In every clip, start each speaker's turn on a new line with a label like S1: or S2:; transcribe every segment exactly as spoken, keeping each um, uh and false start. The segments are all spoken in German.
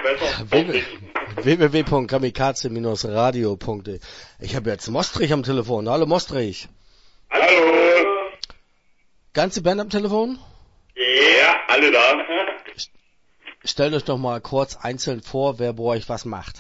S1: besser.
S2: w w w punkt kamikaze Bindestrich radio punkt de. Ich habe jetzt Mostrich am Telefon. Hallo Mostrich.
S3: Hallo.
S2: Ganze Band am Telefon?
S3: Ja, alle da.
S2: Stellt euch doch mal kurz einzeln vor, wer bei euch was macht.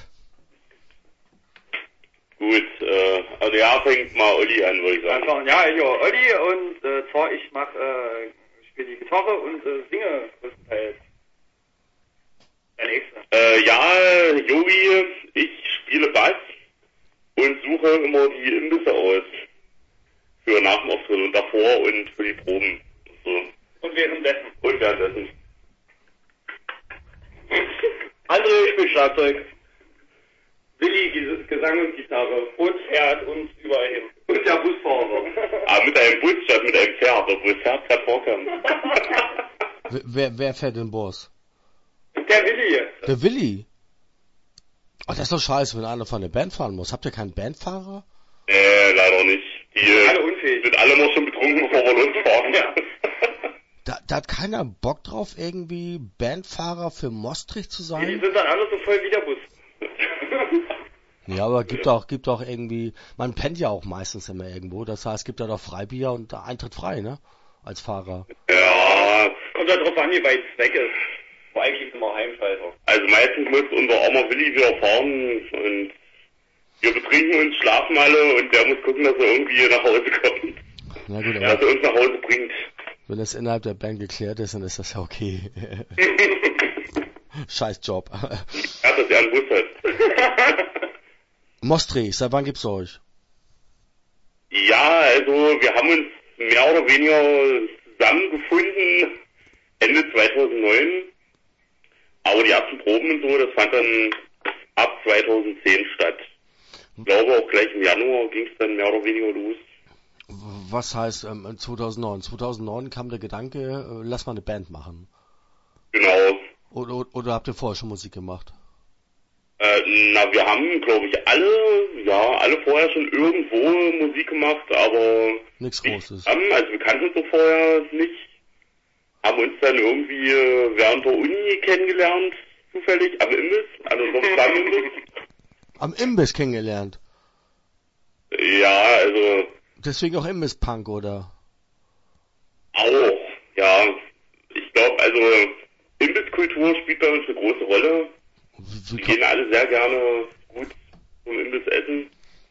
S3: Gut, äh, also ja, fängt mal Olli an, würde ich sagen.
S1: Einfach, ja, ich bin Olli und äh, zwar ich mach, äh, ich spiele die Gitarre und äh, singe größtenteils. Der nächste.
S3: Äh, ja, Jogi, ich spiele Bass und suche immer die Imbisse aus. Für nach dem Auftritt und davor und für die Proben. So.
S1: Und währenddessen.
S3: Und währenddessen.
S1: André, ich spiele Schlagzeug. Willi, Gesang und Gitarre. Und fährt uns überall hin. Und der Busfahrer.
S3: Ah, mit einem Bus statt mit einem Pferd, obwohl das Pferd gerade vorkam.
S2: wer, wer fährt den Bus?
S1: Der Willi.
S2: Der Willi? Oh, das ist doch scheiße, wenn einer von der Band fahren muss. Habt ihr keinen Bandfahrer?
S3: Äh, leider nicht. Die
S1: alle unfähig.
S3: Sind alle noch schon betrunken, bevor wir losfahren.
S1: Ja.
S2: Da, da hat keiner Bock drauf, irgendwie Bandfahrer für Mostrich zu sein?
S1: Die sind dann alle so voll wie der Bus.
S2: Ja, aber gibt auch, gibt auch irgendwie, man pennt ja auch meistens immer irgendwo, das heißt, es gibt ja doch Freibier und der Eintritt frei, ne? Als Fahrer.
S3: Ja.
S1: Kommt halt drauf an, wie weit es weg ist. War eigentlich immer Heimschalter.
S3: Also meistens muss unser armer Willi wieder fahren und wir betrinken uns, schlafen alle und der muss gucken, dass er irgendwie nach Hause kommt.
S2: Na gut,
S3: aber dass er uns nach Hause bringt.
S2: Wenn das innerhalb der Band geklärt ist, dann ist das ja okay. Scheiß Job.
S3: Ja, dass er einen Bus hat.
S2: Mostrich, seit wann gibt's euch?
S3: Ja, also wir haben uns mehr oder weniger zusammengefunden Ende zweitausendneun. Aber die ersten Proben und so, das fand dann ab zweitausendzehn statt. Ich glaube auch gleich im Januar ging es dann mehr oder weniger los.
S2: Was heißt ähm, zweitausendneun? zweitausendneun kam der Gedanke, äh, lass mal eine Band machen.
S3: Genau.
S2: Oder, oder, oder habt ihr vorher schon Musik gemacht?
S3: Äh, na, wir haben, glaube ich, alle, ja, alle vorher schon irgendwo Musik gemacht, aber
S2: nichts Großes.
S3: Zusammen, also wir kannten uns so vorher nicht. Haben uns dann irgendwie während der Uni kennengelernt, zufällig, am Imbiss, also so am Imbiss.
S2: Am Imbiss kennengelernt?
S3: Ja, also...
S2: Deswegen auch Imbiss-Punk, oder?
S3: Auch, ja. Ich glaube, also Imbisskultur spielt bei uns eine große Rolle. Wie, wie Wir gehen alle sehr gerne gut zum Imbiss essen.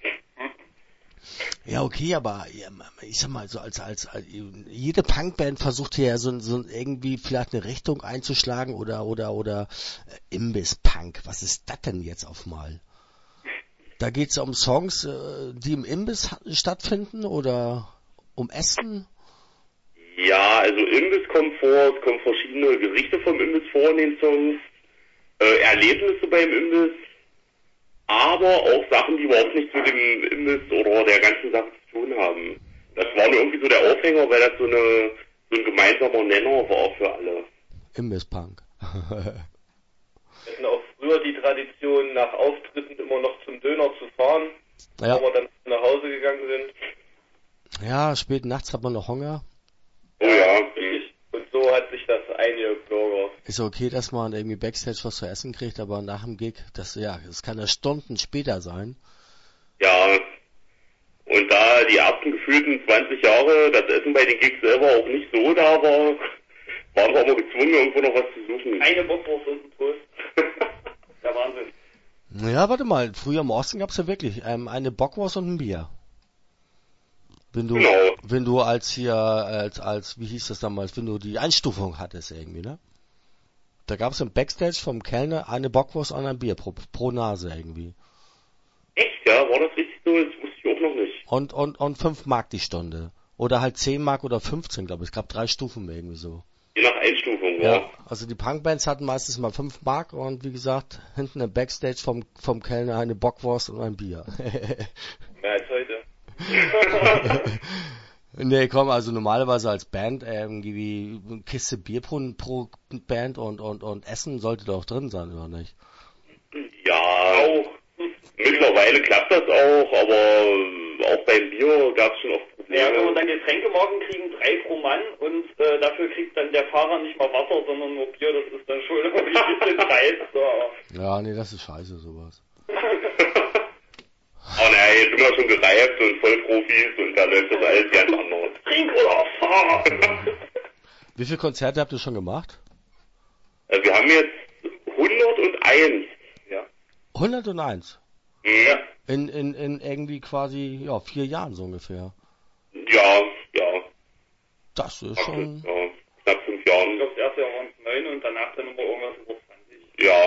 S2: Ja, okay, aber ja, ich sag mal, so als, als, als jede Punkband versucht hier ja so, so irgendwie vielleicht eine Richtung einzuschlagen oder oder oder äh, Imbiss-Punk. Was ist das denn jetzt auf mal? Da geht's um Songs, äh, die im Imbiss stattfinden oder um Essen?
S3: Ja, also Imbiss kommt vor, es kommen verschiedene Gerichte vom Imbiss vor in den Songs, äh, Erlebnisse beim Imbiss. Aber auch Sachen, die überhaupt nichts mit dem Imbiss oder der ganzen Sache zu tun haben. Das war nur irgendwie so der Aufhänger, weil das so, eine, so ein gemeinsamer Nenner war für alle.
S2: Imbiss-Punk.
S1: Wir hatten auch früher die Tradition, nach Auftritten immer noch zum Döner zu fahren,
S2: ja.
S1: wo wir dann nach Hause gegangen sind.
S2: Ja, spät nachts hat man noch Hunger.
S3: Oh ja.
S1: Und so hat sich das eingebürgert.
S2: Ist okay, dass man irgendwie Backstage was zu essen kriegt, aber nach dem Gig, das ja, das kann ja Stunden später sein.
S3: Ja, und da die ersten gefühlten zwanzig Jahre das Essen bei den Gigs selber auch nicht so da war, waren wir aber gezwungen, irgendwo noch was zu suchen.
S1: Eine Bockwurst und ein Toast. Der Wahnsinn.
S2: Ja, warte mal, früher im Osten gab's ja wirklich ähm, eine Bockwurst und ein Bier. Wenn du,
S3: genau.
S2: wenn du als hier, als, als, wie hieß das damals, wenn du die Einstufung hattest irgendwie, ne? Da gab's im Backstage vom Kellner eine Bockwurst und ein Bier pro, pro Nase irgendwie.
S3: Echt, ja? War das richtig so? Das wusste ich auch noch nicht.
S2: Und, und, und fünf Mark die Stunde. Oder halt zehn Mark oder fünfzehn, glaube ich. Es gab drei Stufen irgendwie so.
S3: Je nach Einstufung,
S2: ja.
S3: ja.
S2: Also die Punkbands hatten meistens mal fünf Mark und wie gesagt, hinten im Backstage vom, vom Kellner eine Bockwurst und ein Bier.
S1: Mehr als heute.
S2: Nee, komm, also normalerweise als Band irgendwie eine Kiste Bier pro, pro Band und, und, und Essen sollte doch drin sein, oder nicht?
S3: Ja, auch. Mittlerweile klappt das auch, aber auch beim Bier gab es schon oft Probleme.
S1: Ja, wenn wir dann Getränkemorgen kriegen, drei pro Mann und äh, dafür kriegt dann der Fahrer nicht mal Wasser, sondern nur Bier, das ist dann schon irgendwie ein bisschen dreist. So.
S2: Ja, nee, das ist scheiße, sowas.
S3: Aber naja, jetzt sind wir schon gereift und Vollprofis und da läuft das alles ganz anders.
S1: Trink oder fahr!
S2: Wie viele Konzerte habt ihr schon gemacht?
S3: Also wir haben jetzt hunderteins. Ja.
S2: hunderteins?
S3: Ja.
S2: In, in, in irgendwie quasi, ja, vier Jahren so ungefähr.
S3: Ja, ja.
S2: Das ist
S3: Knapp,
S2: schon...
S3: ja, knapp fünf Jahren.
S1: Ich glaube, das erste Jahr waren es neun und danach dann immer irgendwas über zwanzig.
S3: Ja.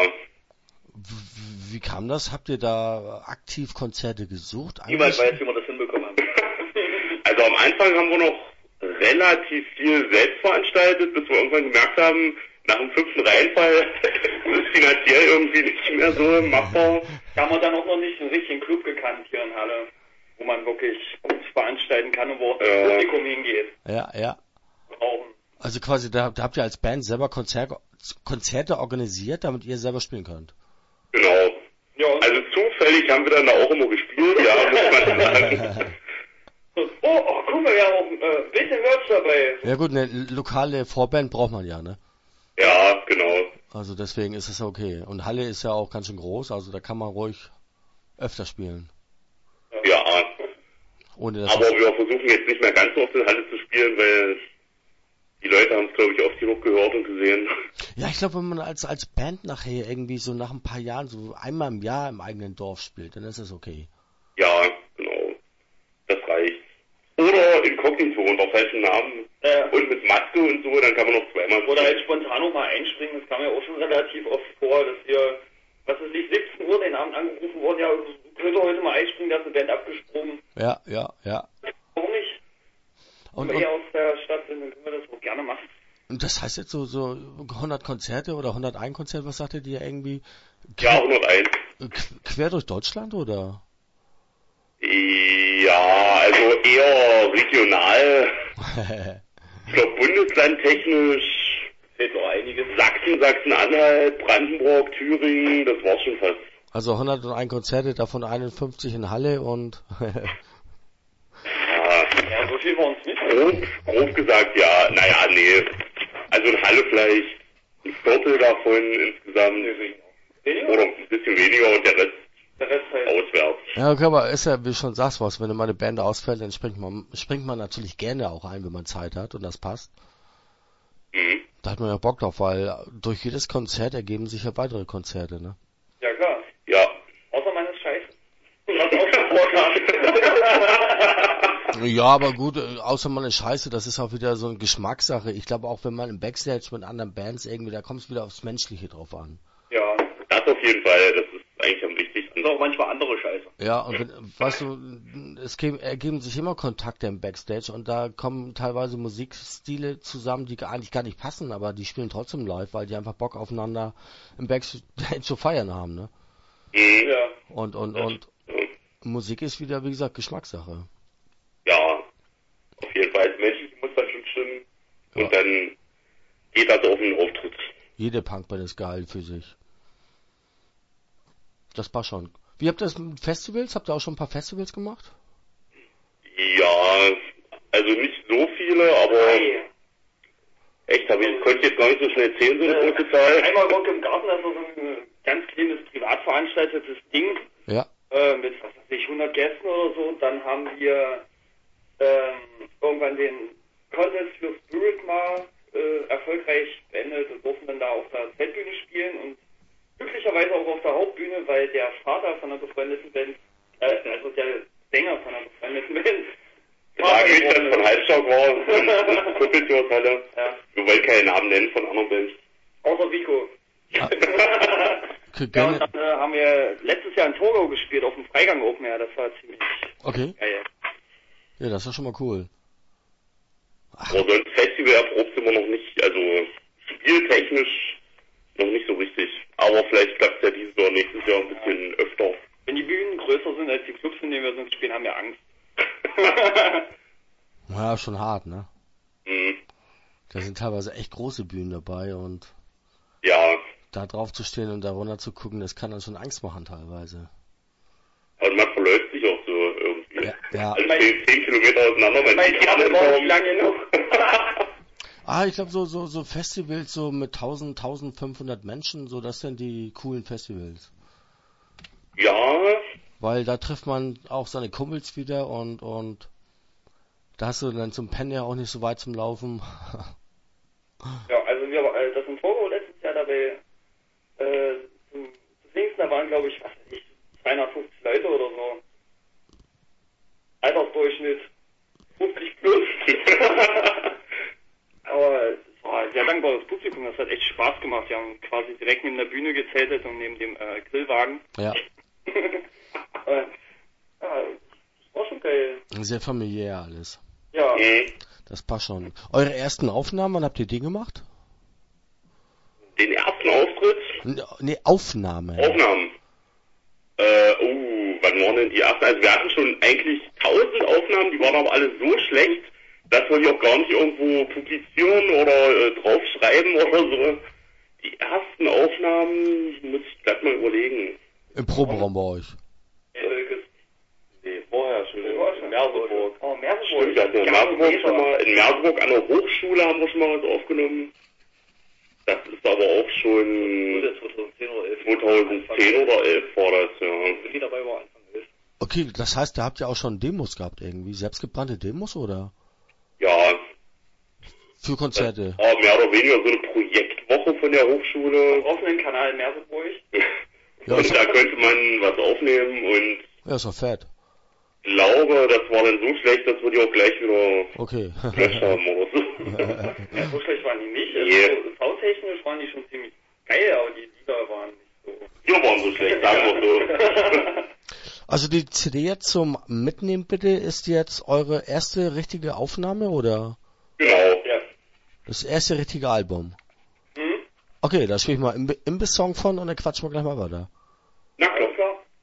S2: W- Wie kam das? Habt ihr da aktiv Konzerte gesucht?
S1: Niemand weiß, wie wir das hinbekommen haben.
S3: Also am Anfang haben wir noch relativ viel selbst veranstaltet, bis wir irgendwann gemerkt haben, nach dem fünften Reinfall ist finanziell irgendwie nicht mehr so machbar.
S1: Da haben wir dann auch noch nicht einen richtigen Club gekannt hier in Halle, wo man wirklich gut veranstalten kann und wo auch das
S3: Äh.
S1: Publikum hingeht.
S2: Ja, ja.
S1: Rauchen.
S2: Also quasi, da, da habt ihr als Band selber Konzer Konzerte organisiert, damit ihr selber spielen könnt.
S3: Genau.
S1: Ja, und
S3: Also zufällig haben wir dann da auch immer gespielt, ja, muss man sagen.
S1: oh, oh, guck mal, wir haben auch äh, ein bisschen Merch dabei.
S2: Ja gut, eine lokale Vorband braucht man ja, ne?
S3: Ja, genau.
S2: Also deswegen ist es okay. Und Halle ist ja auch ganz schön groß, also da kann man ruhig öfter spielen.
S3: Ja,
S2: Ohne dass
S3: aber
S2: es,
S3: wir versuchen jetzt nicht mehr ganz so oft in Halle zu spielen, weil die Leute haben es, glaube ich, oft genug gehört und gesehen.
S2: ja, ich glaube, wenn man als als Band nachher irgendwie so nach ein paar Jahren so einmal im Jahr im eigenen Dorf spielt, dann ist es okay.
S3: Ja, genau. Das reicht. Oder inkognito unter falschen Namen
S1: Äh,
S3: und mit Maske und so, dann kann man noch zweimal
S1: oder halt spontan noch mal einspringen, das kam ja auch schon relativ oft vor, dass wir, was weiß ich, siebzehn Uhr den Abend angerufen wurden, ja, könnt ihr heute mal einspringen, da ist eine Band abgesprungen.
S2: Ja, ja, ja.
S1: Warum nicht?
S2: Und,
S1: Wenn wir
S2: und,
S1: hier aus der Stadt sind, dann können wir das auch gerne machen.
S2: und das heißt jetzt so so hundert Konzerte oder hunderteins Konzerte, was sagtet ihr irgendwie?
S3: Ja, hunderteins.
S2: Qu- Quer durch Deutschland oder?
S3: Ja, also eher regional. Ich glaube, bundeslandtechnisch
S1: Fehlt noch einiges.
S3: Sachsen, Sachsen-Anhalt, Brandenburg, Thüringen, das war's schon fast.
S2: Also hunderteins Konzerte, davon einundfünfzig in Halle und
S3: Ja,
S1: Ja, so viel war uns nicht.
S3: grob, grob gesagt, ja, naja, nee. Also in Halle vielleicht ein Viertel davon insgesamt.
S1: Weniger?
S3: Oder ein bisschen weniger und der Rest
S1: Der Rest halt.
S3: auswärts.
S2: ja, okay, aber ist ja, wie du schon sagst, was, wenn meine Band ausfällt, dann springt man, springt man natürlich gerne auch ein, wenn man Zeit hat und das passt.
S3: Mhm.
S2: Da hat man ja Bock drauf, weil durch jedes Konzert ergeben sich ja weitere Konzerte, ne?
S1: Ja, klar.
S3: Ja.
S1: Außer man ist scheiße. Was auch schon vorkam.
S2: Ja, aber gut, äh, außer man ist scheiße, das ist auch wieder so eine Geschmackssache. Ich glaube auch, wenn man im Backstage mit anderen Bands irgendwie, da kommt es wieder aufs Menschliche drauf an.
S1: Ja.
S3: Das auf jeden Fall, das ist eigentlich am wichtigsten.
S1: Und auch manchmal andere Scheiße.
S2: Ja, und wenn, weißt du, es geben, ergeben sich immer Kontakte im Backstage und da kommen teilweise Musikstile zusammen, die gar- eigentlich gar nicht passen, aber die spielen trotzdem live, weil die einfach Bock aufeinander im Backstage zu feiern haben, ne?
S3: Mhm.
S1: Ja.
S2: Und, und, und Musik ist wieder, wie gesagt, Geschmackssache.
S3: Ja, auf jeden Fall. Das Menschliche muss dann schon stimmen.
S2: Ja.
S3: Und dann geht das auf den Auftritt.
S2: Jede Punkband ist geil für sich. Das passt schon. Wie habt ihr das mit Festivals? Habt ihr auch schon ein paar Festivals gemacht?
S3: Ja, also nicht so viele, aber
S1: Hey.
S3: echt, hab ich, konnte ich jetzt gar nicht so schnell zählen, so eine große Zahl.
S1: Einmal Rock im Garten, das war so ein ganz kleines privat veranstaltetes Ding.
S2: Ja.
S1: Äh, mit, was weiß ich, hundert Gästen oder so. Und dann haben wir ähm, irgendwann den Contest für Spirit mal äh, erfolgreich beendet und durften dann da auf der Zeltbühne spielen und glücklicherweise auch auf der Hauptbühne, weil der Vater von der befreundeten Band, äh, also der Sänger von der befreundeten Band,
S3: Frag mich, dass von Halbstock war, Kuppeltürshalle.
S1: Ja.
S3: Wir wollen keinen Namen nennen von anderen Bands.
S1: Außer Vico.
S2: Ah,
S1: Ja, und
S2: gerne.
S1: dann äh, haben wir letztes Jahr in Torgau gespielt, auf dem Freigang Open Air, das war ziemlich
S2: Okay.
S1: geil.
S2: Ja, das ist schon mal cool.
S3: Aber sonst Festival erprobt sind wir noch nicht, also spieltechnisch noch nicht so richtig. Aber vielleicht klappt es ja dieses oder nächstes Jahr ein bisschen öfter.
S1: Wenn die Bühnen größer sind als die Clubs, in denen wir sonst spielen, haben wir Angst.
S2: Ja, schon hart, ne?
S3: Mhm.
S2: Da sind teilweise echt große Bühnen dabei und
S3: Ja,
S2: da drauf zu stehen und da runter zu gucken, das kann dann schon Angst machen teilweise.
S3: also man verläuft sich auch so irgendwie.
S2: Ja, ja.
S3: Also zehn, zehn Kilometer auseinander, man
S1: Mein
S3: sieht die
S1: Kabel
S3: anderen
S1: war nicht
S3: kaum.
S1: lang genug.
S2: Ah, ich glaube so so so Festivals so mit tausend, tausendfünfhundert Menschen, so das sind die coolen Festivals.
S3: Ja,
S2: Weil da trifft man auch seine Kumpels wieder und und da hast du dann zum Pennen ja auch nicht so weit zum Laufen.
S1: Ja, also wir, äh, das im Togo letztes Jahr dabei, äh, zum, zu Pfingsten, da waren glaube ich, was weiß ich, zweihundertfünfzig Leute oder so. Altersdurchschnitt fünfzig plus. Aber es war sehr dankbares Publikum, das hat echt Spaß gemacht. Wir haben quasi direkt neben der Bühne gezeltet und neben dem äh, Grillwagen.
S2: Ja,
S1: äh, ja, das war schon geil.
S2: sehr familiär alles.
S1: Ja,
S3: mhm.
S2: Das passt schon. Eure ersten Aufnahmen, wann habt ihr die gemacht?
S3: Den ersten Auftritt,
S2: N- Nee, Aufnahme.
S3: Aufnahmen. Äh, oh, wann waren denn die ersten? Also wir hatten schon eigentlich tausend Aufnahmen, die waren aber alle so schlecht, dass wir die auch gar nicht irgendwo publizieren oder äh, draufschreiben oder so. Die ersten Aufnahmen, muss ich gleich mal überlegen.
S2: Im Proberaum bei euch.
S1: Folges.
S3: Nee, vorher schon.
S1: Vorher schon.
S3: In Merseburg.
S1: Oh, Merseburg.
S3: Stimmt, wir hatten in Merseburg schon mal, in Merseburg an der Hochschule haben wir schon mal was aufgenommen. Das ist aber auch schon
S1: zweitausendzehn oder elf.
S3: zweitausendzehn oder elf war das, ja.
S1: Die dabei war Anfang elf.
S2: Okay, das heißt, da habt ihr auch schon Demos gehabt irgendwie, selbstgebrannte Demos oder
S3: Ja,
S2: für Konzerte?
S3: aber mehr oder weniger so eine Projektwoche von der Hochschule.
S1: Am offenen Kanal Merseburg.
S2: Ja,
S3: Und
S2: ist,
S3: da könnte man was aufnehmen und
S2: ja, ist doch fett.
S3: glaube, das war dann so schlecht, dass wir die auch gleich wieder
S2: Okay.
S3: gelöscht haben oder so.
S1: Ja, so schlecht waren die nicht.
S3: Yeah.
S1: Also, soundtechnisch waren die schon ziemlich geil, aber die Lieder waren nicht so.
S3: Die waren so schlecht, sagen wir so.
S2: Also die C D jetzt zum Mitnehmen bitte ist jetzt eure erste richtige Aufnahme oder
S3: Genau.
S1: Ja.
S2: das erste richtige Album?
S1: Hm?
S2: Okay, da spiele ich mal Imb- Imbiss-Song von und dann quatschen wir gleich mal weiter.
S3: Na klar.
S1: Alles klar.